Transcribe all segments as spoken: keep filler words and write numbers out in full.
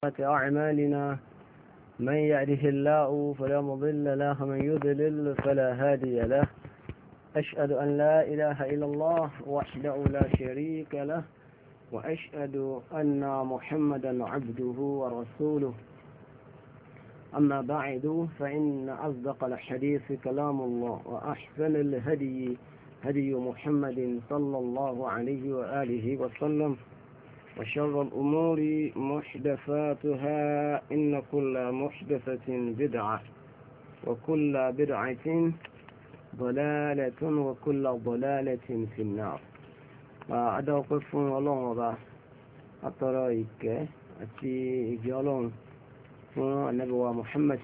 أعمالنا من يهده الله فلا مضل له ومن يضلل فلا هادي له. أشهد أن لا إله إلا الله وحده لا شريك له وأشهد أن محمدا عبده ورسوله. أما بعد فإن أصدق الحديث كلام الله وأحسن الهدي هدي محمد صلى الله عليه وآله وسلم وشر الأمور محدثاتها إن كل محدثة بدعة وكل بدعة ضلالة وكل ضلالة في النار. فأدوقف الله وضع الطرائق أتي إجالون النبي محمد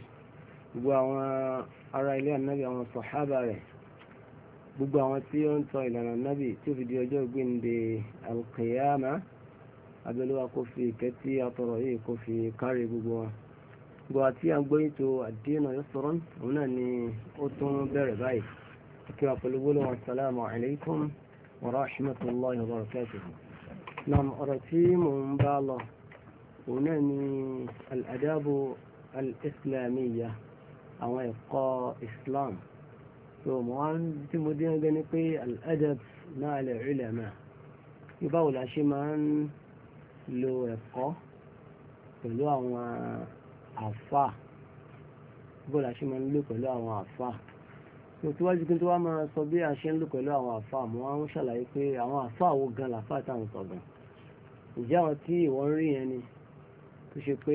وأرى إليه النبي والصحابة gbogbo àwọn tí ó ń tọ ìlànà nábì tí ó fi di ọjọ́ ìgbéǹde alqiyama abẹ́lúwa kó fi ìkẹ́ tí a tọrọ yìí kó fi kárí gbogbo wọn. gbogbo àti àgbọ́ ètò ad-dinu yusrun òun náà ni ó tún bẹ̀rẹ̀ báyìí kí wà pẹ̀lú gbólóhùn assalamu alaikum wa rahmatullahi wa barakatuh. nam ọ̀rọ̀ tí mò ń bá lọ òun náà ni al-adabu al-islamiyya àwọn ẹ̀kọ́ islam. so mo wá tí mo dín gẹ́gẹ́ ni pé al-adab ma'a al-ulama bí báwo la ṣe máa ń lo ẹ̀kọ́ pẹ̀lú àwọn àfà báwo la ṣe máa ń lò pẹ̀lú àwọn àfà. so tí wájú kí n tó wá máa sọ bí a ṣe ń lò pẹ̀lú àwọn àfà mo wá ń ṣàlàyé pé àwọn àfà wo gan làfà táwọn sọ gan. ǹjẹ́ àwọn tí ìwọ ń rí yẹn ni tó ṣe pé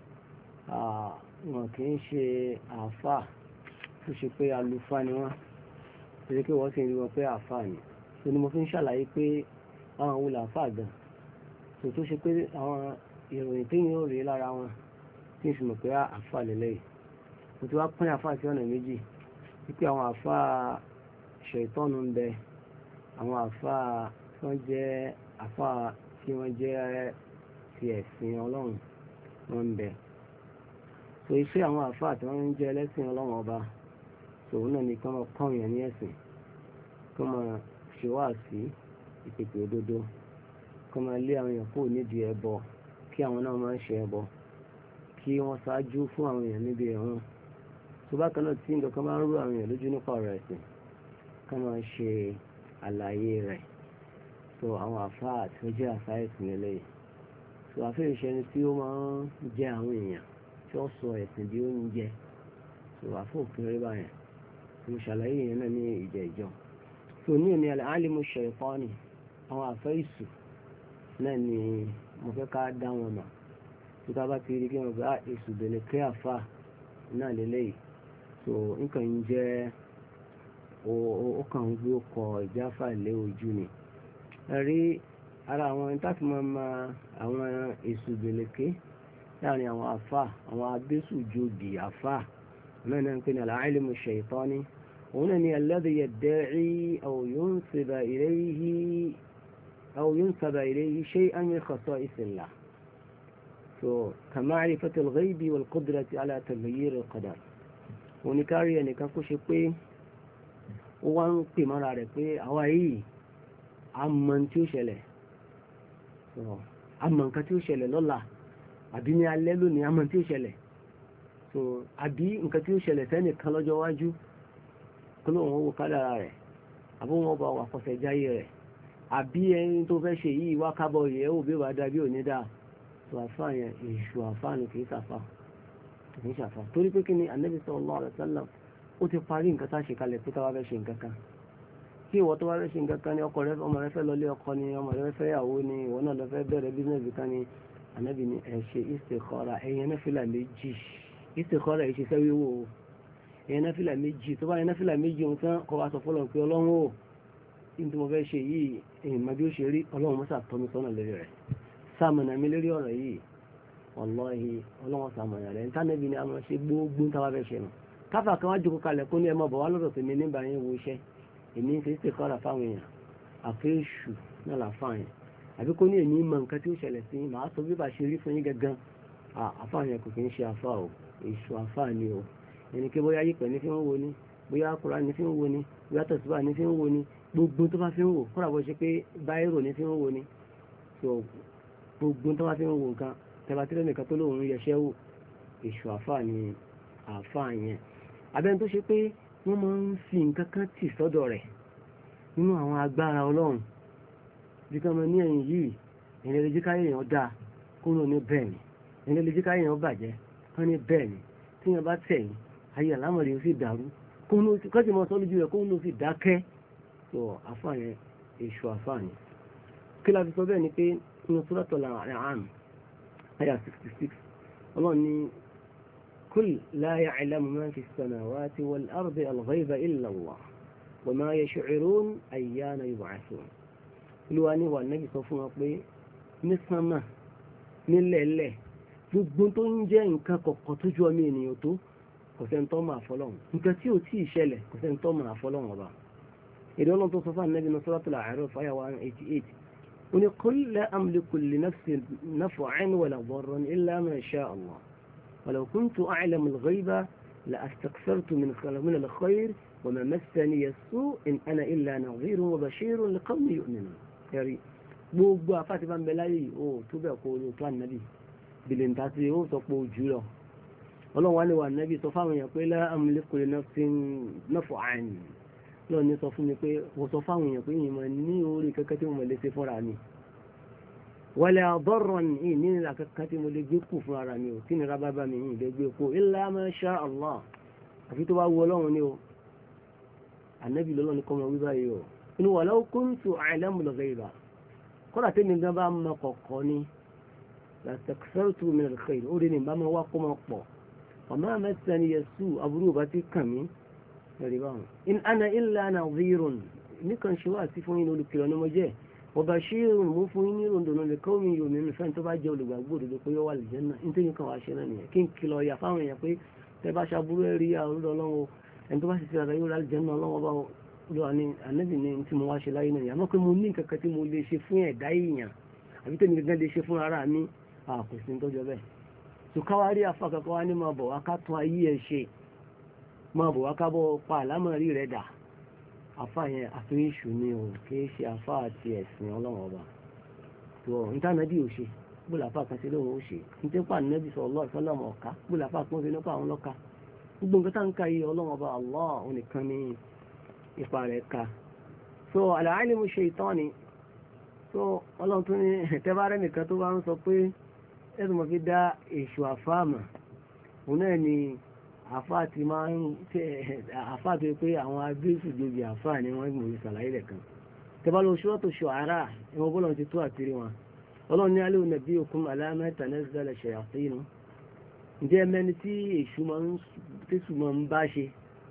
wọn kì í ṣe àfà tó ṣe pé àlùfáà ni wọ́n tó ṣe pé wọ́n sì ń rí wọn pé àfáà ni. tó ni mo fi ń ṣàlàyé pé àwọn wo làfáà gan tó tó ṣe pé àwọn ìròyìn tí yóò rí lára wọn tí ń fi mọ̀ pé àfáà lélẹ́yìí. mo ti wá pín àfáà sí ọ̀nà méjì wípé àwọn àfáà ṣẹ̀tọ́nù ń bẹ àwọn àfáà tí wọ́n jẹ́ àfáà tí wọ́n jẹ́ ti ẹ̀sìn ọlọ́run wọn ń bẹ. so iṣẹ́ àwọn àfáà tí wọ́n ń jẹ́ ẹlẹ́sìn ọlọ́run ọba òun náà ni kí wọ́n kọ́ èèyàn ní ẹ̀sìn kí wọ́n máa ṣe wáàsí ìpèpè òdodo kí wọ́n máa lé àwọn èèyàn kúrò nídìí ẹbọ kí àwọn náà máa ń ṣe ẹbọ kí wọ́n ṣáájú fún àwọn èèyàn níbi ẹ̀hún. tó bá kan náà tí nǹkan kan máa ń rú àwọn èèyàn lójú nípa ọ̀rọ̀ ẹ̀sìn kí wọ́n máa ṣe àlàyé rẹ̀. so àwọn àfáà tí wọ́n jẹ́ àfáà ẹ̀sìn lélẹ́yìí. so àfẹ́ ìṣẹ́ni tí ó máa ń jẹ àwọn èèyàn tí ó sọ ẹ̀sìn bí oúnjẹ. so àfọ́ òfin rí báyẹn mo ṣàlàyé yẹn náà ní ìjẹ ìjọ. so ní òní al-alimu shaytani àwọn àfẹ́ ìsù náà ni mo fẹ́ ká dá wọn mọ̀. tó tá bá ti rí kí wọn bá èsù bẹ̀rẹ̀ kí àfà náà lélẹ́yìí. so nǹkan ń jẹ́ ó kàn ń gbé ọkọ̀ ìjáfà lé ojú ni. ẹ̀rí ara àwọn táàtì máa ma àwọn èsù bẹ̀rẹ̀ ké láàrin àwọn àfà àwọn abésùjòbì àfà náà náà ń pè ní al-alimu shaytani. òun náà ni alladhi yadda'i aw yunsiba ilayhi aw yunsaba ilayhi shay'an min khasa'is Allah. so kama'rifati al-ghaybi wal-qudrati ala taghyir al-qadar. òun ni kárí ẹnìkan kó ṣe pé ó wá ń pè mọ́ra rẹ̀ pé àwa yìí a mọ̀ tí ó ṣẹlẹ̀ a mọ̀ nǹkan tí ó ṣẹlẹ̀ lọ́la àbí ní alẹ́ lónìí a mọ̀ tí ó ṣẹlẹ̀. so àbí nǹkan tí ó ṣẹlẹ̀ sẹ́nìkan lọ́jọ́ wájú kí ló wọn wo kádàrà rẹ̀ àbí wọn bá wà kọsẹ̀ jáyé rẹ̀ àbí ẹni tó fẹ́ ṣe yìí wá kábọ̀ yẹ̀ wò bí ó bá dá bí ò ní dá. so àfáà yẹn èṣù àfáà ni kì í sàfà kì í sàfà torí pé kí ni Ànábì sallallahu alaihi wasallam ó ti parí nǹkan tá a ṣe kalẹ̀ pé táwa fẹ́ ṣe nǹkan kan. tí ìwọ tó wá fẹ́ ṣe nǹkan kan ni ọkọ rẹ ọmọ rẹ fẹ́ lọlé ọkọ ni ọmọ rẹ fẹ́ yàwó ni ìwọ náà lọ fẹ́ bẹ̀rẹ̀ bísíǹsì kan ni Ànábì ni ẹ ṣe istikhara ẹ̀yẹn náà fìlà méjì istikhara yìí ṣe sẹ́wé wò ó ẹ̀yẹn náà fìlà méjì tó bá yẹn náà fìlà méjì ohun tán kọ́ wa sọ fọlọ́ pé ọlọ́run ò ní tí mo fẹ́ ṣe yìí èyí má bí ó ṣe rí ọlọ́run mọ́sà tọ́mi sọ́nà lérí rẹ̀ sàmọ̀nà mi lérí ọ̀rọ̀ yìí wallahi ọlọ́run sàmọ̀nà rẹ̀ ntánẹ́bí ni a máa ṣe gbogbo táwa fẹ́ ṣe nù. káfà kan wá jókòó kalẹ̀ kó ní ẹ mọ̀ bọ̀ wá lọ́dọ̀ tèmi nígbà yẹn wo iṣẹ́ èmi ń ṣe é ṣèkọ́ra fáwọn èèyàn àfẹ́ṣù náà làfáà yẹn àbí kó ní èmi mọ nǹkan tí ó ṣẹlẹ̀ sí màá sọ bí bá ṣe rí fún yín gangan àfáà yẹn kò kì í ṣe àfáà o èṣù àfáà ni o ẹni pé bóyá yípẹ̀ ní fi ń wo ni bóyá kura ní fi ń wo ni bóyá tẹ̀síwá ní fi ń wo ni gbogbo tó bá fi ń wò kóra bó ṣe pé báírò ní fi ń wo ni so gbogbo tó bá fi ń wo nǹkan tẹ́bà tí lẹ́nìkan tó lóun yẹṣẹ́ wò èṣù àfà ni àfà yẹn. abẹ́ni tó ṣe pé wọ́n máa ń fi nǹkan kan tì sọ́dọ̀ rẹ̀ nínú àwọn agbára ọlọ́run bí kan máa ní ẹ̀yìn yìí ẹ̀yìn lè jíká èèyàn dáa kó ló ní bẹ́ẹ̀ ni ẹ̀yìn lè jíká èèyàn bàjẹ́ kó ní bẹ́ẹ̀ ni tí wọ́n bá tẹ̀yìn ayé àlámọ̀lẹ́ ó sì dàrú kó sì máa sọ lójú rẹ̀ kó ló sì dákẹ́ tó àfà yẹn èṣù àfà ni. kí la fi sọ bẹ́ẹ̀ ni pé inú Suratul An'am àyà sixty six ọlọ́run ní kul la ya'lamu man fi as-samawati wal ardi al-ghayba illa Allah wa ma yash'urun ayyana yub'athun. olúwa ní wà nẹ́bí sọ fún wọn pé ní sánmà nílẹ̀ẹ́lẹ̀ gbogbo tó ń jẹ́ nǹkan kọ̀ọ̀kan tójú ọmọ ènìyàn tó kò sẹ́ni tó máa fọlọ́run nǹkan tí ò tí ì ṣẹlẹ̀ kò sẹ́ni tó máa fọlọ́run ọba. èdè ọlọ́run tó sọ fún ànẹ́bí ní Suratul A'raf àyà one eighty-eight ó ní qul la amliku li nafsi naf'an wala darran illa ma sha Allah walau kuntu a'lamu al-ghayba la astakthartu min al-khayr wa ma massani as-su' in ana illa nadhirun wa bashirun liqawmin yu'minun. ẹ̀rí gbogbo àfáàtì bá ń bẹ láyé yìí ó tó bẹ̀ kó o tó ànábì bìlẹ̀ níta sí ó sọ pé ojú lọ ọlọ́run wá ní wà nábì sọ fáwọn èèyàn pé la amliku li nafsin naf'an lọ́ọ̀ ní sọ fún mi pé mo sọ fáwọn èèyàn pé yìí máa ní orí kẹ́kẹ́ tí mo lè ṣe fúnra mi wala darran ní nílà kẹ́kẹ́ tí mo lè gbé kù fún ara mi ò tí nira bá bá mi yìí lè gbé kù illa ma sha Allah àfi tó bá wù ọlọ́run ní o ànábì lọ́lọ́ ní kọ́ mọ wí báyìí o inú walau kuntu a'lamul ghayba kọ́lá tí mi gan bá mọ kọ̀ọ̀kọ́ ni lastakthartu min al-khayr ó rí ni bá máa wá kó máa pọ̀ ọ̀mọ́ massani yasu aburú bá ti kàn mí ẹ̀rí báwọn. in ana illa nadhirun nìkan ṣe wá sí fún yín olùkìlọ̀ ní mo jẹ́ wa bashirun mú fún yín ní ròndòdó lè kọ́ mi yòó nínú fẹ́ni tó bá jẹ́ olùgbàgbọ́ òdodo pé yóò wà lè jẹ́nà ní tẹ́yìn kan wá ṣe náà nìyẹn kí n kìlọ̀ ìyà fáwọn èèyàn pé tẹ́ bá ṣàbúrú ẹ̀rí àrùdọ̀ ọlọ́run ẹni tó bá sì ti rà yóò rà lè jẹ́nà ọlọ́run ọba olùwà ni ànábì ní tí mo wá ṣe láyé náà àmọ́ pé mo ní nǹkan kan tí mo lè ṣe fún ẹ̀dá èèyàn àbí tẹ́mi gẹ́gẹ́ lè ṣe fún ara mi kò sí tọ́jọ́ bẹ́ẹ̀ tó káwá rí afa kankan wá ní máa bọ̀ wá ká tún ayé ẹ̀ ṣe máa bọ̀ wá ká bọ́ pa àlámọ̀rí rẹ̀ dà afa yẹn àfihàn ìṣù ni o kì í ṣe afa àti ẹ̀sìn ọlọ́run ọba tó níta nàbí ò ṣe gbọ́dọ̀ afa kan sí lóhun ó ṣe níta pa nàbí sallallahu alaihi wasallam ọ̀ká gbọ́dọ̀ afa kan sí nípa àwọn ọlọ́ka gbogbo nǹkan tá ń ka yìí ọlọ́run ọba Allah onìkan ní ipa rẹ̀ ka so al-alimu shaytani so ọlọ́run tó ní tẹ́bárẹ́ nìkan tó bá ń sọ pé ẹ̀sùn mọ̀ fi dá èṣù àfáàmà òun náà ni àfáà ti máa ń tẹ́ àfáà tó pé àwọn agbésù jòjì àfáà ni wọ́n mọ̀ ní sàlàyé lẹ̀kan tẹ́bá lọ Suratu Shu'ara ẹ̀wọ̀n bọ́lọ̀ ti tó àtìrí wọn ọlọ́run ní alẹ́ ònàbí òkun alámẹ́ta nẹ́sìdálẹ̀ ṣẹ̀yàfínú ǹjẹ́ mẹ́ni tí èṣù máa ń bá ṣe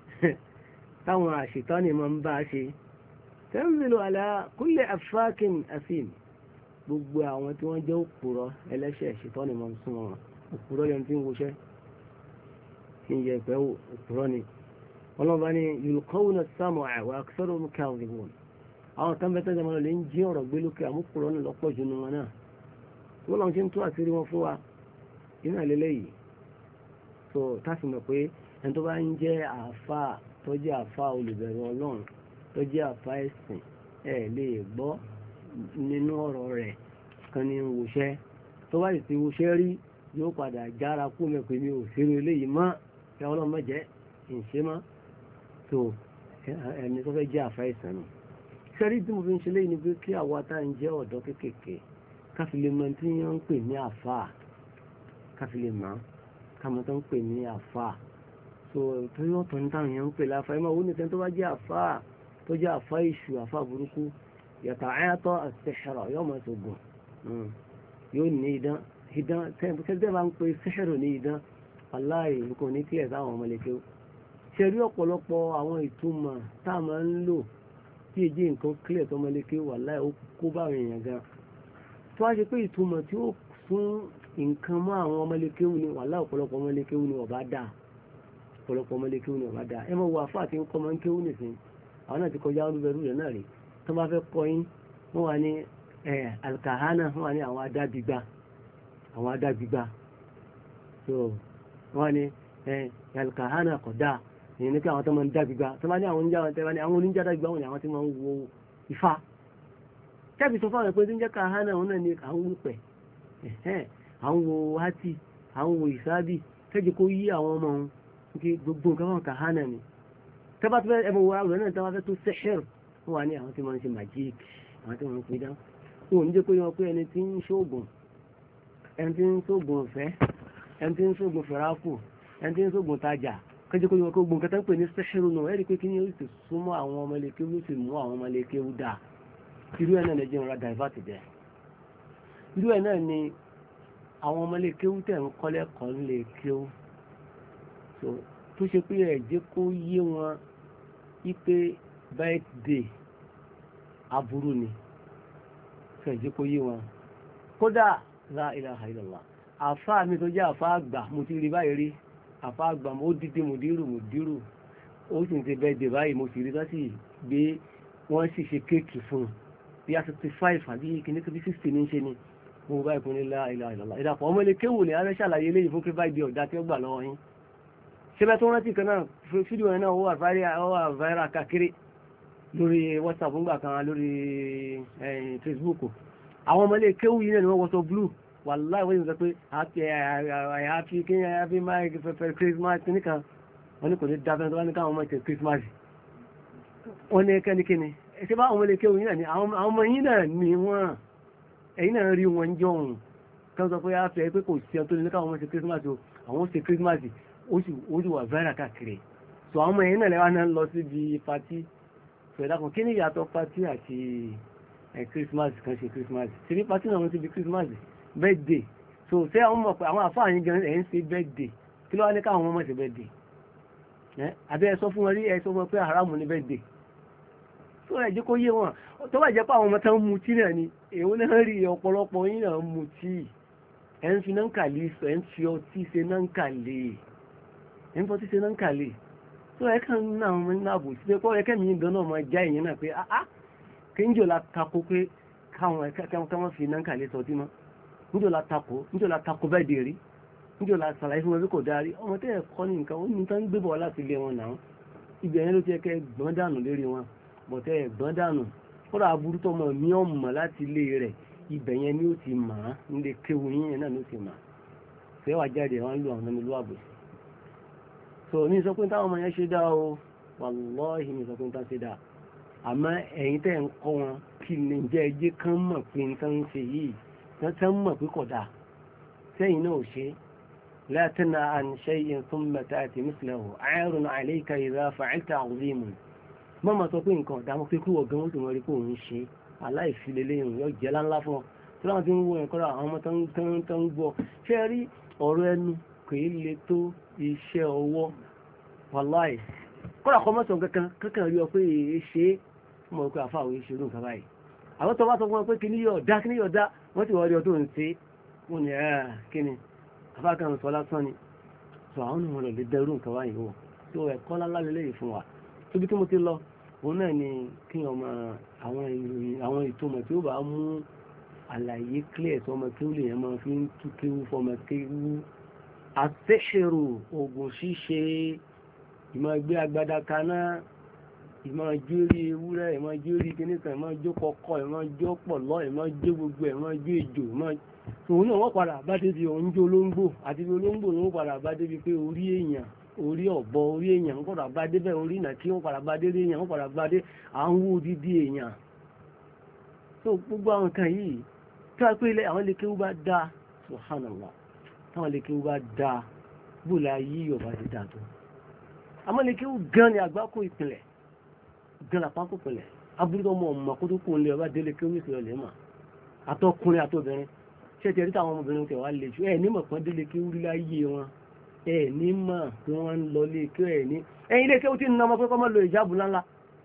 táwọn àṣetánì máa ń bá ṣe tanzilu ala kulli afákin asim gbogbo àwọn tí wọ́n jẹ́ òpùrọ́ ẹlẹ́ṣẹ̀ ṣetánì máa ń sún wọn òpùrọ́ yẹn tí ń woṣẹ́ tí ń yẹ ìpẹ́ òpùrọ́ ni ọlọ́ba ni yulqawna as-sam'a wa aktharuhum kadhibun àwọn kan bẹ́tẹ̀ jẹ́ máa lè ń jí ọ̀rọ̀ gbé lókè àmúpùrọ́ ní lọ́pọ̀ jù nù wọn náà wọ́n lọ́n ṣe ń tó àṣírí wọn fún wa iná lélẹ́yìí so táàsì mọ̀ pé ẹni tó bá ń jẹ́ àáfàá tó jẹ́ àfá olùbẹ̀rù ọlọ́run tó jẹ́ àfá ẹ̀sìn ẹ̀ lè gbọ́ nínú ọ̀rọ̀ rẹ̀ kan ní wòṣẹ́ tó bá sì wòṣẹ́ rí yóò padà jára kú mẹ́pẹ́ mi ò ṣeré eléyìí mọ́ ẹ ọlọ́run mọ́jẹ́ ìṣe mọ́ tó ẹni tó fẹ́ jẹ́ àfá ẹ̀sìn nù. sẹ́rí tí mo fi ń ṣe léyìí ni pé kí àwa tá ń jẹ́ ọ̀dọ́ kéékèèké káfí lè mọ tí wọ́n ń pè ní àfá káfí lè mọ́ kámọ́ tó ń pè ní àfá so torí ọ̀tọ̀ ní táwọn èèyàn ń pè láfa ẹmọ òun nìkan tó bá jẹ́ àfá tó jẹ́ àfá ìṣù àfá burúkú yàtọ̀ àyàtọ̀ àṣẹṣẹrọ yóò mọ̀ ṣògùn yóò ní idán idán tẹ́lẹ̀ bá ń pe ṣẹ́ṣẹ̀rọ ní idán aláì nǹkan ní kílẹ̀ sáwọn ọmọlẹ́kẹ́ ṣe rí ọ̀pọ̀lọpọ̀ àwọn ìtumọ̀ tá a máa ń lò tí èjì nǹkan kílẹ̀ tó ọmọlẹ́kẹ́ wà láì ó kó bá àwọn èèyàn gan tó wá ṣe pé ìtumọ̀ tí ó fún nǹkan mọ́ àwọn ọmọlẹ́kẹ́ ni wà láì ọ̀pọ̀lọpọ̀ ọmọlẹ́kẹ́ ni ọ̀bá dáa ọ̀pọ̀lọpọ̀ ọmọlé kéwù ní ọ̀bá dáa ẹ mọ̀ wo àfáà àti nǹkan máa ń kéwù nìsín àwọn náà ti kọjá olúbẹ̀rù rẹ̀ náà rí tó bá fẹ́ kọ́ yín wọ́n wà ní alkahana wọ́n wà ní àwọn adágbígbá àwọn adágbígbá so wọ́n wà ní alkahana kódà èyí ní kí àwọn tó máa ń dágbígbá tó bá ní àwọn oníjà wọn tẹ́ bá ní àwọn oníjà dágbígbá wọn ni àwọn tí máa ń wo ifá kẹ́bì sọ fáwọn ẹ̀pẹ́ tó ń jẹ́ kahana wọn náà ní àwọn wípẹ̀ à ń wo hati à ń wo ìsáàbì kẹ́jẹ́ kó yí àwọn ọmọ òun kí gbogbo nǹkan wọn kà hánà ni tẹ́bá tó fẹ́ ẹmọ wo àwọn náà tẹ́bá fẹ́ tó sẹ́ṣẹ̀r wọ́n wà ní àwọn tí wọ́n ń ṣe magic àwọn tí wọ́n ń pè dán wọn ò ní jẹ́ pé wọ́n pé ẹni tí ń ṣoògùn ẹni tí ń ṣoògùn ọ̀fẹ́ ẹni tí ń ṣoògùn fẹ̀ráàkù ẹni tí ń ṣoògùn tajà kẹ́jẹ́ kó yọ kó gbogbo nǹkan tó ń pè ní sẹ́ṣẹ̀r nù ẹ̀rí pé kí ni ó sì súnmọ́ àwọn ọmọlẹ́kẹ́ ó sì mú àwọn ọmọlẹ́kẹ́ ó dáa irú ẹ̀ náà lè jẹ́ ìrora divert jẹ́ irú ẹ̀ náà ni àwọn ọmọlẹ́kẹ́ ó tẹ̀ ń kọ́lẹ́kọ̀ọ́ ńlẹ̀ kéwú tó ṣe pé ẹ̀jẹ̀ kó yé wọn wípé birthday aburú ni tó ẹ̀jẹ̀ kó yé wọn kódà la ilaha illallah àfáà mi tó jẹ́ àfáà àgbà mo ti rí báyìí rí àfáà àgbà mo dídé mo dírù mo dírù ó sì ń ṣe birthday báyìí mo sì rí láti gbé wọ́n sì ṣe kéèkì fún un bí a sixty five àbí kìnnìkan bí sixty ní ṣe ni mo bá ìpínlẹ̀ la ilaha illallah ìdàpọ̀ ọmọ ilé kéwù ni a fẹ́ ṣàlàyé eléyìí fún pé báyìí di ọ̀dà tí ó gbà lọ́wọ́ yín ṣẹbẹ́ tó rántí kan náà fídíò ẹ̀ náà ó wà viral káàkiri lórí WhatsApp ńgbà kan lórí Facebook àwọn ọmọ ilé kéwù yìí náà ni wọ́n wọ́sọ blue wàláì wọ́n yìí sọ pé happy kí happy my Christmas nìkan wọ́n ní kò ní dábẹ́ tó wá ní káwọn ọmọ ìtẹ̀ Christmas wọ́n ní kẹ́nikẹ́ni ṣe bá àwọn ọmọ ilé kéwù yìí náà ni àwọn ọmọ yìí náà ni wọ́n ẹ̀yin náà rí wọn jọ òun kan sọ pé a fẹ́ pé kò sí ọtọ́ ní káwọn ọmọ ṣe Christmas o àwọn ṣe Christmas ó sì wà viral káàkiri so àwọn ọmọ ẹ̀yin náà lẹ́wọ́n náà lọ síbi pati so ẹ̀dá kan kí ni ìyàtọ̀ pati àti Christmas kan ṣe Christmas ṣe bí pati náà wọ́n ti bí Christmas birthday so ṣé àwọn ọmọ pé àwọn àfáà yín gan ẹ̀ ń ṣe birthday kí ló wá ní káwọn ọmọ ṣe birthday àbí ẹ sọ fún wọn rí ẹ sọ fún wọn pé haramu ní birthday tó rẹ̀ jẹ́ kó yé wọn tó bá jẹ́ pé àwọn ọmọ tán mú tí náà ni èwo náà rí ọ̀pọ̀lọpọ̀ yín náà mú tí ẹ̀ ń fi náà ń kàlẹ́ sọ ẹ̀ ń fi ọtí ṣe náà ń kàlẹ́ ẹ̀ ń fọtí ṣe náà ń kàlẹ́ tó ẹ̀ kàn ń ná àwọn ọmọ nínú ààbò sí pé kọ́ ẹ̀kẹ́ mi ń dáná ọmọ já ìyẹn náà pé áá kí ń jò la tako pé káwọn káwọn fi náà ń kàlẹ́ sọ tí mọ́ ń jò la tako ń jò la tako bẹ́ẹ̀ dè rí ń jò la sàlàyé fún wọn bí kò dáa rí ọmọ tẹ́ ẹ̀ kọ́ ní nǹkan ó ní tán gbé bọ̀ láti lé wọn náà ibẹ̀ yẹn ló ti kẹ́ gbọ́n dànù lérí wọn bọ̀tẹ́ ẹ̀gbọ́n dànù kódà aburú tó mọ̀ mí ọ̀mọ̀ láti ilé rẹ̀ ibẹ̀ yẹn ni ó ti mà á nílé kéwu yín yẹn náà ló ti mà á fẹ́ wà jáde wọn lu àwọn ọmọ ìlú àbò so ní sọ pé táwọn ọmọ yẹn ṣe dá o wàlọ́ọ̀hì ní sọ pé táwọn ṣe dá àmọ́ ẹ̀yin tẹ́ ń kọ́ wọn kí ni jẹ́ ẹjẹ́ kan mọ̀ pé nǹkan ń ṣe yìí tán mọ̀ pé kò dáa sẹ́yìn náà ò ṣe لا تنهى عن شيء ثم تأتي مثله عار عليك إذا فعلت عظيم mọ́mọ́ sọ pé nǹkan ọ̀dàmọ́ pé kúrò gan ó sì mọ̀ rí kó ń ṣe aláìfilélé ìrìn yóò jẹ́ láńlá fún ọ tí wọ́n ti ń wo ẹ̀kọ́ àwọn ọmọ tó ń gbọ́ ṣé rí ọ̀rọ̀ ẹnu kò í le tó iṣẹ́ ọwọ́ wàláì kọ́ra kọ́ mọ́sàn kankan kankan rí ọ pé èé ṣe é mọ̀ pé àfa àwọn ìṣòro nǹkan báyìí àwọn tó bá sọ fún wọn pé kí ni yóò dá kí ni yóò dá wọ́n ti wọ́n rí ọ tó ń ṣe wọ́n ní ẹ̀ kí ni àfa kan sọ lásán ni sọ àwọn ọmọ rẹ̀ lè dẹrù nǹkan báyìí wọ̀ tó ẹ̀kọ́ lálá lélẹ́yìí fún wa tóbi tí mo ti lọ òun náà ni kí ọmọ àwọn ìròyìn àwọn ìtumọ̀ tí ó bá mú àlàyé clear tí ọmọ tí ó lè yẹn máa fi ń tú kéwú fọmọ kéwú àtẹ́ṣẹ̀rò oògùn ṣíṣe ìmọ̀ gbé agbada kaná ìmọ̀ jórí ewúrẹ́ ìmọ̀ jórí kìnnìkan ìmọ̀ jó kọkọ ìmọ̀ jó pọ̀lọ́ ìmọ̀ jó gbogbo ìmọ̀ jó ejò ìmọ̀ òun náà wọ́n padà bá débi òun jó olóńgbò àti olóńgbò ni wọ́n padà bá débi pé orí èèyàn orí ọ̀bọ orí èèyàn ń padà bá dé bẹ́ẹ̀ orí ìnà tí wọ́n padà bá dé èèyàn wọ́n padà bá dé à ń wó dídí èèyàn tó gbogbo àwọn nǹkan yìí tí wọ́n pé ilé àwọn ilé kéwú bá dá subhanallah táwọn ilé kéwú bá dá bóòlà yí ọba ti dà tó àmọ́ ilé kéwú gan ni àgbákò ìpìlẹ̀ gan làpákò ìpìlẹ̀ aburú tó mọ ọmọ kó tó kó lé ọba délé kéwú ìṣẹ̀lẹ̀ lè mà àtọkùnrin àtobìnrin ṣé ti rí táwọn ọmọbìnrin tẹ̀ wá lè ṣú ẹ̀ nímọ̀ kan délé kéwú láyé wọn ẹ ní mọ̀ pé wọ́n ń lọ lé kí ẹ ní ẹ̀yin lé kí ó ti ń nọmọ pé kọ́ mọ́ lo ìjábù ńláńlá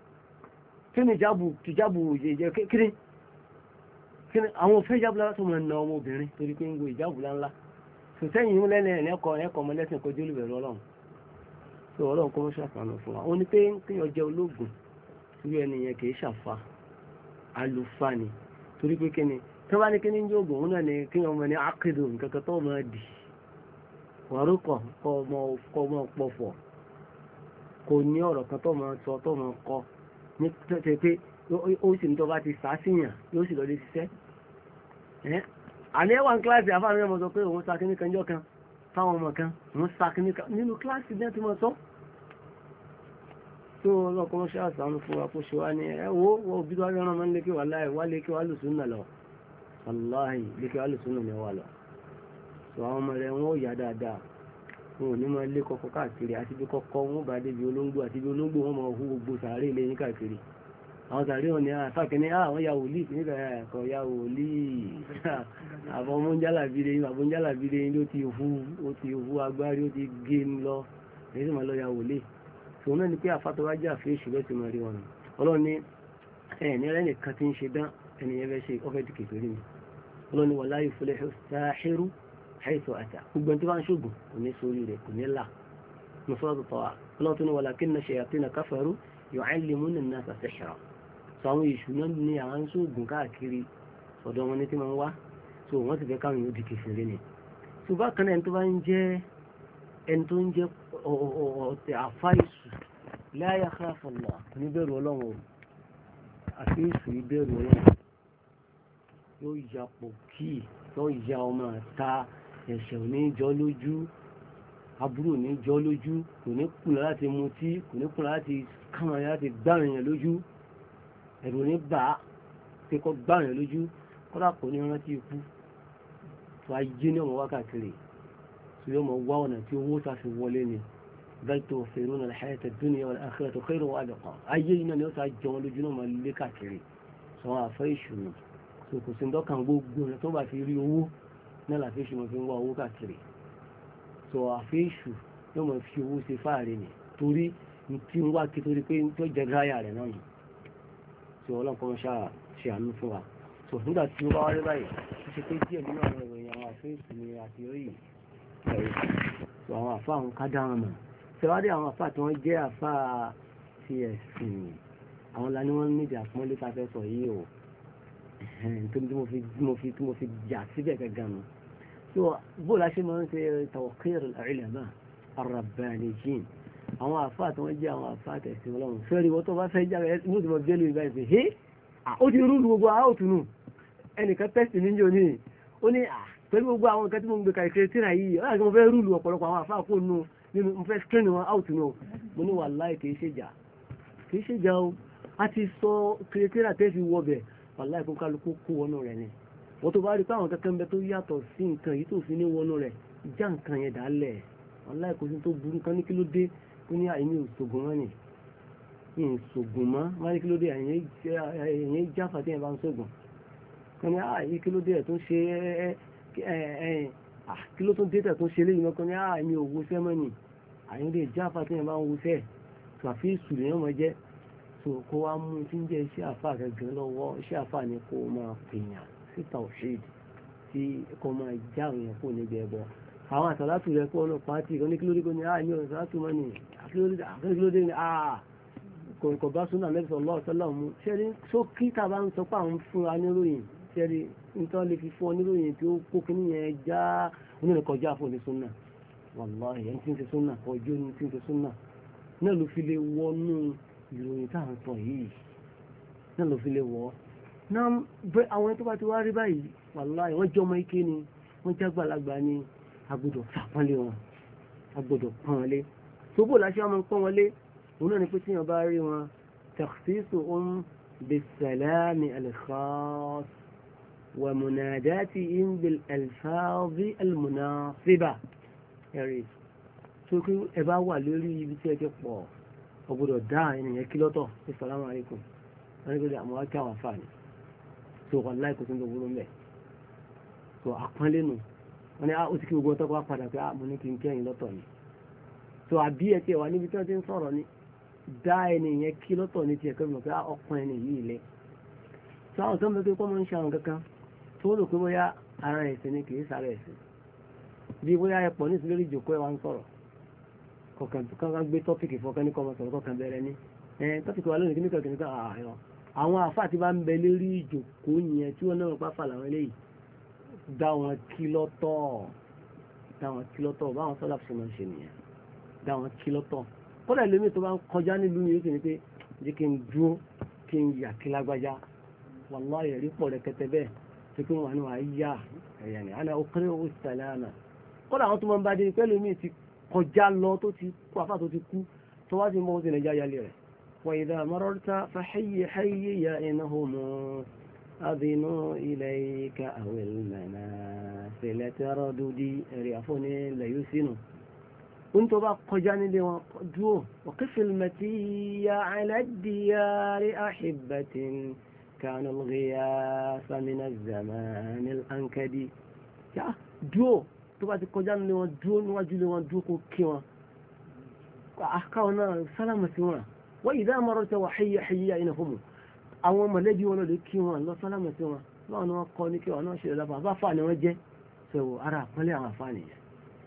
kí ni ìjábù ìjábù ìjẹ́ kíni kíni àwọn òfin ìjábù ńláńlá tó máa ń na ọmọbìnrin torí pé ń lo ìjábù ńláńlá tó sẹ́yìn ń lẹ́nu ẹ̀ ẹ̀kọ́ ẹ̀kọ́ ọmọ lẹ́sìn kojú olùbẹ̀rù ọlọ́run tó ọlọ́run kọ́ mọ́ ṣàfàánù fún wa ó ní pé kí wọ́n jẹ́ ológun irú ẹni yẹn kì í ṣàfà àlùfáà ni torí pé kíni tí wọ́n bá ní kíni ń jẹ́ ògùn òun náà ni kí wọ́n mọ ní akédò nǹkan kan tó máa dì wàrúkọ̀ kọ́ ọmọ pọ̀fọ̀ kò ní ọ̀rọ̀ kan tó máa sọ tó máa kọ ní tẹ́ pé ó sì ní tó bá ti sàásìyàn yóò sì lọ lé ṣiṣẹ́ ẹ́ àní ẹwà ní kíláàsì àfáàní ọmọ sọ pé òun sa kíní kan jọ kan fáwọn ọmọ kan òun sa kíní kan nínú kíláàsì ní ẹtí mọ sọ tó ọlọ́kọ́ ṣe àṣàánú fún wa kó ṣe wá ní ẹwọ́ wọ́n òbí tó wá rán ọmọ lékè wà láì wá lékè wá lùsùn náà lọ wàláhì lékè wá lùsùn náà ní wà lọ tó àwọn ọmọ rẹ̀ wọ́n ò yá dáadáa wọn ò ní máa lé kọ́kọ́ káàkiri àti bí kọ́kọ́ wọn bá débi olóńgbò àti bí olóńgbò wọn máa hu gbogbo sàárè ilé yín káàkiri àwọn sàárè wọn ni àfàkẹ́ni àwọn ya wòlíì nígbà ẹ̀kọ́ ya wòlíì àbọ̀ mọ́jálàbíre yín àbọ̀ mọ́jálàbíre yín ló ti hu ó ti hu agbárí ó ti gé ń lọ èyí sì máa lọ ya wòlíì tòun náà ni pé àfàtọ́ wá jẹ́ àfihàn ìṣúlẹ̀ ti máa rí wọn ọlọ́run ní ẹ̀ ní ẹlẹ́nì kan ti ń ṣe dán ẹni yẹn fẹ́ ṣe ọfẹ́ ti kékeré mi ọlọ́run ní wala yuflihu sáhírù haythu ata gbogbo ẹni tí wọ́n ń ṣògùn kò ní sórí rẹ̀ kò ní là nusratu ta'a ọlọ́run tó ní walakinna shayatina kafaru yu'allimuna an-nasa sihra sọ àwọn èṣù náà ní àwọn ṣògùn káàkiri ọ̀dọ̀ wọn ní tí wọ́n wá so wọ́n sì fẹ́ káwọn yóò di kékeré ni tó bá kan ẹni tó bá ń jẹ́ ẹni tó ń jẹ́ ọ̀tẹ̀ àfáìsù la yakhafu Allah oníbẹ̀rù ọlọ́run àti èṣù ìbẹ̀rù ọlọ́run yóò ya pọ̀ kí yóò ya ọmọ ta ẹ̀ṣẹ̀ ò ní jọ lójú aburú ò ní jọ lójú kò ní kùnà láti mutí kò ní kùnà láti kàn láti gbàrìyàn lójú ẹ̀rù ní bà á pé kọ́ gbàrìyàn lójú kọ́dà kò ní rántí ikú tó ayé ní ọmọ wákàtí tó yọ mọ wá ọ̀nà tí owó ta fi wọlé ni bal tu'thiruna al-hayata ad-dunya wal-akhiratu khayrun wa abqa ayé yìí náà ni ó ta jọ wọn lójú náà máa lé káàkiri sọ wọn àfẹ́ ìṣúná tó kò sí ndọ́kàn gbogbo rẹ̀ tó bá fi rí owó náà làfẹ́ ìṣúná fi ń wá owó káàkiri sọ àfẹ́ ìṣù yóò máa fi owó ṣe fáàrí ni torí tí ń wá kí torí pé tó jẹ gáyà rẹ̀ náà nù tí ọlọ́pàá ṣáà ṣe àánú fún wa tó nígbà tí ó bá wáyé báyìí ó ṣe pé díẹ̀ nínú àwọn ìròyìn àwọn àfẹ́ ìṣù ni àti orí ẹ̀rí tó àwọn àfa àwọn ká dáhùn mọ̀ tẹwádìí àwọn àfa tí wọ́n jẹ́ àfa ti ẹ̀sìn àwọn la ni wọ́n nídìí àpọ́nlé tá a fẹ́ sọ yìí o nítorí tí mo fi tí mo fi tí mo fi jà síbẹ̀ gẹ́gẹ́ nu so bóòlù àṣẹ máa ń ṣe tawqir al-ulama ar-rabbaniyyin àwọn àfa tí wọ́n jẹ́ àwọn àfa tẹ̀sìn ọlọ́run fẹ́ẹ́rì wọ́n tó bá fẹ́ jáde ní òtún mọ̀ bẹ́ẹ̀lì ìgbà ìfẹ́ hé ó ti rúlu gbogbo àwòtún nù ẹnìkan tẹ́sì níjó ní ó ní pẹ̀lú gbogbo àwọn nǹkan tí mo ń gbé kàìkiri tíra yìí ọ̀rọ̀ àti mo fẹ́ rúlu ọ̀pọ̀lọpọ̀ àwọn àfa kó nù nínú mo fẹ́ screen wọn out nù mo ní wàláì kìí ṣèjà kìí ṣèjà o a ti sọ kìrìtìrà tẹ́ fi wọ bẹ̀ wàláì kó kálukú kó wọnú rẹ̀ ni wọ́n tó bá rí pé àwọn kankan bẹ tó yàtọ̀ sí nǹkan yìí tó fi ní wọnú rẹ̀ já nǹkan yẹn dálẹ̀ wàláì kò sí tó burú kan ní kí ló dé ó ní àìní òṣògùn mọ́ ni ní ìṣògùn mọ́ wọ́n ní kí ló dé àìyẹn jáfà tí yẹn bá ń ṣògùn kan ní àìyí kí ló dé ẹ̀ tó ń ṣe ẹ́ kí ló tún dé tẹ̀ tó ń ṣe léyìn mọ́kàn ní àìní òwò sẹ́mọ́ ni àìyẹn lè jáfà tí yẹn bá ń wo sẹ́ẹ̀ tó àfi ìṣùlẹ̀ yẹn mọ́ jẹ́ tó kó wá mú tí ń jẹ́ iṣẹ́ àfà gẹ́gẹ́ lọ́wọ́ iṣẹ́ àfà ni kó máa pèèyàn sí tawhid tí kò máa já àwọn èèyàn kó níbi ẹbọ àwọn àtàlátù rẹ kó ọ̀nà pàtì kan ní kí ló dé kó ní àìní ọ̀nà àtàlátù mọ́ ni àkílódé ní àà kò bá súnà Nabi sallallahu alaihi wasallam mú ṣẹ́rí sókí tàbá ń sọ pé àwọn fún wa níròyìn ṣẹ́rí nítorí lè fi fún ọ níròyìn tí ó kó kí níyẹn já onírìn kọjá fún ní súnà wallahi ẹni tí ń ṣe súnà ọjọ́ ní tí ń ṣe súnà náà ló fi lè wọnú ìròyìn tá à ń sọ yìí náà ló fi lè wọ́ náà bẹ àwọn tó bá ti wá rí báyìí wallahi wọ́n jọmọ ike ni wọ́n jágbàlagbà ni agbọ́dọ̀ fàpọ́nlé wọn agbọ́dọ̀ pọ́n wọn lé tó bó láṣẹ wọn pọ́n wọn lé òun náà ni pé tíyàn bá rí wọn takhsisuhum bis-salami al-khass wa munadatihim bil-alfazi al-munasiba ẹ̀rí tó kí ẹ bá wà lórí ibi tí ẹ ti pọ̀ ọgbọ́dọ̀ dá ènìyàn kí lọ́tọ̀ assalamu alaikum wọn ní pé àmọ́ wá kí àwọn àfààní tó wà láì kó tó ń dọ̀wọ́rọ́ mẹ́ tó àpọ́nlé nù wọn ni ó ti kí gbogbo ọtọ́ wá padà pé mo ní kí n kẹ́yìn lọ́tọ̀ ni tó àbí ẹ tiẹ̀ wà níbi tí wọ́n ti ń sọ̀rọ̀ ni dá ènìyàn kí lọ́tọ̀ ní tiẹ̀ kẹ́mi pé ọkàn ẹni yìí lẹ tó àwọn tó ń bẹ pé kọ́mọ ń ṣe àwọn kankan tó lò pé bóyá ara ẹ̀sìn ni kì í sára ẹ̀sìn bí bóyá ẹ pọ̀ ní ìsìlérí ìjòkó ẹ wá ń sọ̀rọ̀ kọ̀ọ̀kan gbé tọ́pìkì fọ́kàn ní kọ́mọ sọ̀rọ̀ kọ̀ọ̀kan bẹ̀rẹ̀ ní tọ́pìkì wà lónìí kí ní kọ̀ọ̀kan nípa ààyàn àwọn àfáà tí bá ń bẹ lérí ìjòkó yẹn tí wọ́n náà pàfà làwọn eléyìí dá wọn kí lọ́tọ̀ dá wọn kí lọ́tọ̀ báwọn sọ́dà fi máa ń ṣe nìyẹn dá wọn kí lọ́tọ̀ kódà lómi tó bá ń kọjá nílùú yìí ó sì ní pé jẹ́ kí n dúró kí n yà kí lágbájá wàláhì ẹ̀rí pọ̀ rẹ̀kẹtẹ bẹ́ẹ̀ tó kí wọ́n wà ní wàá yá ẹ̀yà ni ana uqri'u as-salama kọ́dà àwọn tó máa ń bá dé pẹ́lú mi ti kọjá lọ tó ti kú afá tó ti kú tó wá sí mọ́ sí nàìjíríà yálé rẹ̀ wa idha mararta fa hayyi hayyi ya inahum adhinu ilayka aw al-manazil taradudi ẹ̀rí àfọ́ni lẹ́yìn sínú ń tó bá kọjá nílé wọn dúró wa qifil matiyya ala ad-diyari ahibbatin kana al-ghiyasa min az-zaman al-ankadi yá dúró tó bá ti kọjá nílé wọn dúró níwájú lé wọn dúró kó kí wọn àkáwọn náà sálámà sí wọn wa idha mararta wa hayya hayya inahum àwọn mọ̀lẹ́bí wọn lọ́lẹ̀ kí wọn lọ sálámà sí wọn báwọn ni wọ́n kọ́ ní kí wọn náà ṣe lọ́pàá bá fà ní wọ́n jẹ́ so ara àpọ́nlé àwọn àfà nìyẹn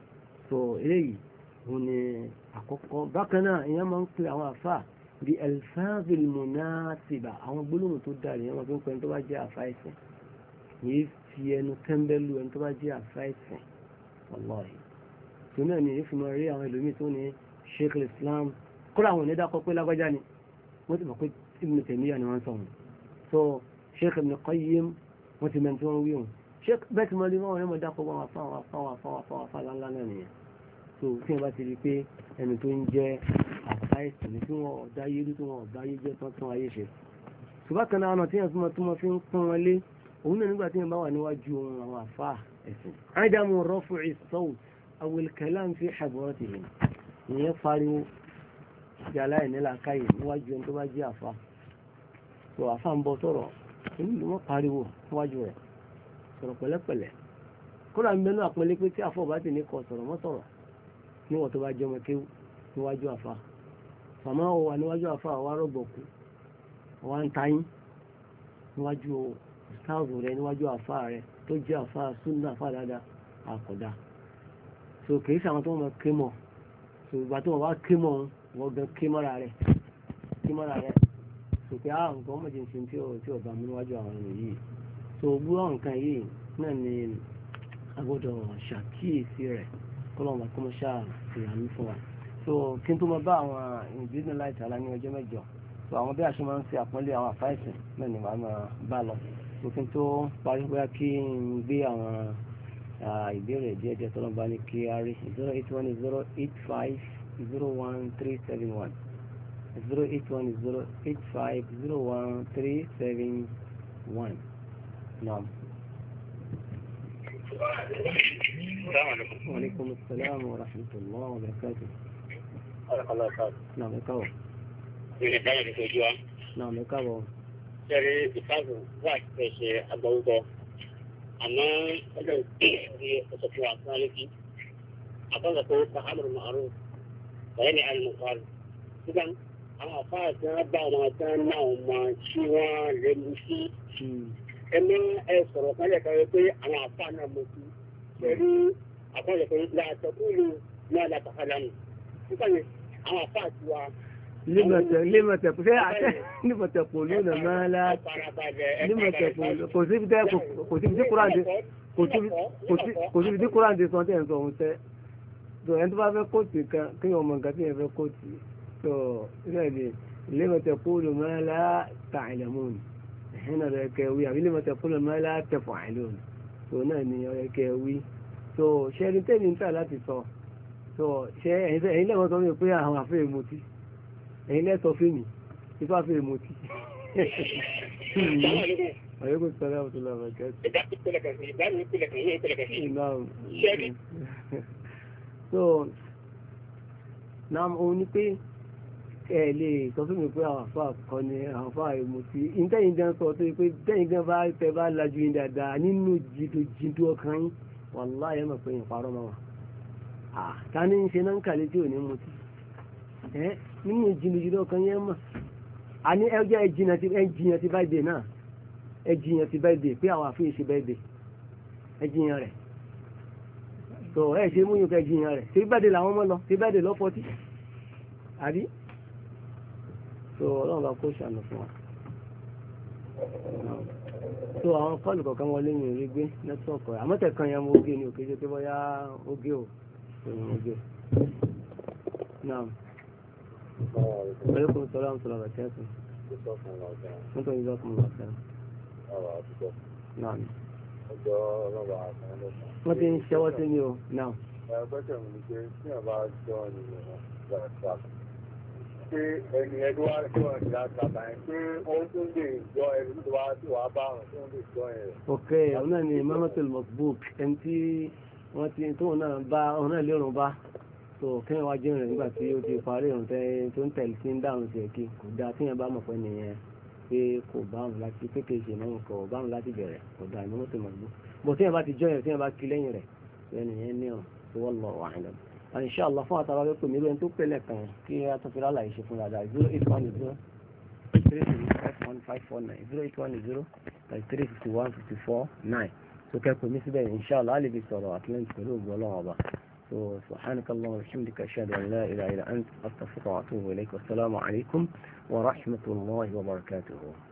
so eléyìí wọn ni àkọ́kọ́ bákan náà ìyẹn máa ń pè àwọn àfà bí alfazil munasiba àwọn gbólóhùn tó dára ìyẹn máa fi ń pè ẹni tó bá jẹ́ àfà ẹ̀sìn yìí fi ẹnu tẹ́ńbẹ́lú ẹni tó bá jẹ́ àfà ẹ̀sìn wallahi tó náà ni èyí fi máa rí àwọn ẹlòmíì tó ní sheikh islam kọ́lá àwọn onídàkọ́ pé lágbájá ni wọ́n ti mọ̀ pé ibn Taymiyyah ni wọ́n sọ wọn so sheikh ibn Qayyim wọ́n ti mẹ́ntí wọ́n wí wọn sheikh bẹ́ẹ̀ tí mo rí wọn mọ̀ dákọ̀ wọn afáwọn afáwọn afáwọn afáwọn afáwọn ńlá náà nìyẹn so tí wọ́n bá ti rí pé ẹni tó ń jẹ́ àfáìsì ní tí wọ́n ọ̀dá yé rí tí wọ́n ọ̀dá yé jẹ́ tán tí wọ́n ayé ṣe ṣùgbọ́n kan náà tí wọ́n tó mọ fi ń pọ́n wọn lé òun náà nígbà tí wọ́n bá wà níwájú àwọn àfá ẹ̀sìn ádámù raf'i as-sawt aw al-kalam fi hadratihim ìyẹn pariwo yàrá ẹ̀ nílà káyè níwájú ẹni tó bá jẹ́ àfá tó àfá ń bọ́ sọ̀rọ̀ inú ìlú wọn pariwo níwájú rẹ̀ sọ̀rọ̀ pẹ̀lẹ́pẹ̀lẹ́ kódà ń bẹnu àpẹẹlẹ pé tí àfọ̀ bá ti ní kọ sọ̀rọ̀ mọ́ sọ̀rọ̀ níwọ̀n tó bá jẹ́ ọmọ kéwú níwájú àfá fàmọ́ ọ wà níwájú àfá àwa rọ̀gbọ̀kú ọwá ń tayín níwájú stáàzù rẹ̀ níwájú àfá rẹ̀ tó jẹ́ àfá súnà àfá dáadáa àkọ́dá so kìí sàwọn tó wọ́n ké mọ̀ so ìgbà tó wọ́n wá ké mọ̀ wọ́n gan ké mọ́ra rẹ̀ ké mọ́ra rẹ̀ so pé àwọn nǹkan mọ̀ jẹ́ tí ó tí ó bá mú níwájú àwọn ènìyàn yìí so gbú àwọn nǹkan yìí náà ni a gbọ́dọ̀ ṣàkíyèsí rẹ̀ kọ́lọ́mà kó mọ́ ṣáà ìyàmú fún wa so kí n tó mọ bá àwọn ìbílẹ̀ láì tààlà ní ọjọ́ mẹ́jọ so àwọn bí a ṣe máa ń ṣe àpọ́nlé àwọn àfáìsìn náà ni màá máa bá lọ so kí n tó parí bóyá kí n gbé àwọn ìbéèrè díẹ̀ díẹ̀ tọ́lọ́ bá ní kí a rí zero eight one zero eight five zero one three seven one zero eight one zero eight five zero one three seven one naam. وعليكم السلام ورحمة الله وبركاته. الله يسعدك. نعم يكاو. من الدولة الجوا. نعم يكاو. سري بفضل واحد بس أبوه. أما هذا في أسبوع ثالث. أقول لك أمر معروف. وينهى عن المنكر. إذا أنا فاز نبأ ما كان ما شيء للمسي. ẹmọ ẹ sọ̀rọ̀ kan lẹ́ka rẹ pé àwọn àfa náà mọ̀ sí pẹ̀lú àkọọ́lẹ̀ pé làtọ̀kùnrin náà làtàkàlà nù nípa yẹn àwọn àfa àti wa. límọ̀tẹ̀ ṣé àtẹ límọ̀tẹ̀ pò lónà máa la límọ̀tẹ̀ pò kò síbi tẹ́ kò síbi tí kúránì kò síbi tí kúránì sọ tẹ̀ ń sọ òun tẹ́ tó ẹni tó bá fẹ́ kóòtù kan kí wọ́n mọ̀ nǹkan tí yẹn fẹ́ kóòtù tó límọ̀tẹ̀ pò lónà máa la ta'lamun هنا ركوي يعني لما تقول ما لا تفعلون هنا ني ركوي so ṣe rí tẹ́mi ń tà láti sọ so ṣe ẹ̀yin lẹ́wọ̀n sọ wípé àwọn àfẹ́ ìmọ̀tí ẹ̀yin lẹ́sọ fíìmì ipá àfẹ́ ìmọ̀tí ọ̀yẹ́kùn sọ́lá ọ̀tún lọ́wọ́ kẹ́sì so náà òun ni pé ẹ lè sọ fún mi pé àwọn àfa kan ní àwọn àfa ìmùtí ìtẹ́yìn gan sọ tó yẹ pé tẹ́yìn gan bá tẹ bá lajú yín dáadáa nínú jìdó ọkàn yín wàláhì ẹ mọ̀ pé yín parọ́ máa wà á ta ní ń ṣe náà ń kàlẹ́ tí ò ní mutí ẹ nínú jìdó ọkàn yín ẹ mọ̀ a ní ẹjọ́ ẹjìyàn ti ẹjìyàn ti báyìí dè náà ẹjìyàn ti báyìí dè pé àwọn àfihàn ṣe báyìí dè ẹjìyàn rẹ̀ tó ẹ ṣe mú yín kọ ẹjìyàn rẹ̀ ṣe báyìí dè làwọn mọ́ lọ ṣe báyìí dè lọ́fọ́tì àbí so ọlọ́run bá kó ṣàánú fún wa so àwọn kọ́ọ̀lù kọ̀ọ̀kan wọlé ní orí gbé nẹ́tíwọ̀kì rẹ̀ àmọ́tẹ̀kan yẹn mo gé ní òkè jẹ́ pé bóyá ó gé o òun mo gé náà pẹ̀lú sọ́lá ń sọ̀rọ̀ àti ẹ̀sìn nítorí ìjọ fún ọ̀sẹ̀ náà ọjọ́ ọlọ́wà àtàlẹ́sà. wọ́n ti ń ṣẹ́wọ́ sí mi o náà. ẹgbẹ́jọ̀ mi ni pé tí wọ́n bá jọ ènìyàn gbàgbà pé ẹni ẹni wá tí wọ́n ti láti àbáyé pé wọ́n tún lè jọ ẹni tó wá tí wàá bá wọn tí wọ́n lè jọ ẹ̀. ok òun náà ni mamatul masbuk ẹni tí wọ́n ti tóun náà bá òun náà lérun bá tó kéèyàn wá jẹun rẹ̀ nígbà tí ó ti parí òun tẹ́ tó ń tẹ̀lé sí ń dáhùn sí ẹ̀kí kò dáa tíyẹn bá mọ̀ pé nìyẹn pé kò báwọn láti kékeré ṣe náà kò báwọn láti bẹ̀rẹ̀ kò dáa ní mọ́tò masbuk bó tíyẹn bá ti jọ yẹn tíyẹn bá kí lẹ́yìn rẹ̀ ẹnìyẹn ní ọ̀ tó wọ́n lọ wà ní inshallah fún àtàwọn pé nílò ẹni tó pẹ̀lẹ́ kan kí a tó fi rálà ìṣe fún dáadáa zero eight one zero three three five one five four nine zero eight one zero thirty three fifty one fifty four nine tó kẹ́kọ̀ọ́ mi síbẹ̀ inshallah alẹ́ bí sọ̀rọ̀ àtúnyẹ̀ntì pẹ̀lú ògbó ọlọ́run ọba so subhanakallahumma wa bihamdika ashhadu an la ilaha illa anta astaghfiruka wa atubu ilayk wassalamu alaykum wa rahmatullahi wa barakatuhu.